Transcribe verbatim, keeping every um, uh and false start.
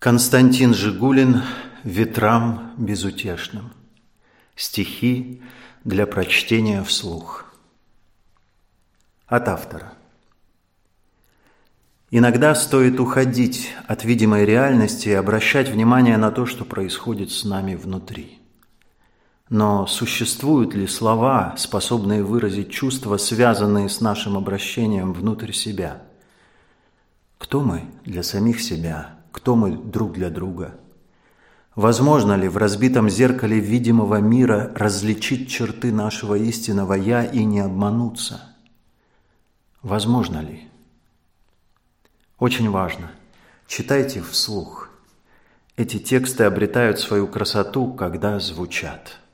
Константин Жигулин «Ветрам безутешным». Стихи для прочтения вслух. От автора. Иногда стоит уходить от видимой реальности и обращать внимание на то, что происходит с нами внутри. Но существуют ли слова, способные выразить чувства, связанные с нашим обращением внутрь себя? Кто мы для самих себя? Кто мы друг для друга? Возможно ли в разбитом зеркале видимого мира различить черты нашего истинного «я» и не обмануться? Возможно ли? Очень важно. Читайте вслух. Эти тексты обретают свою красоту, когда звучат.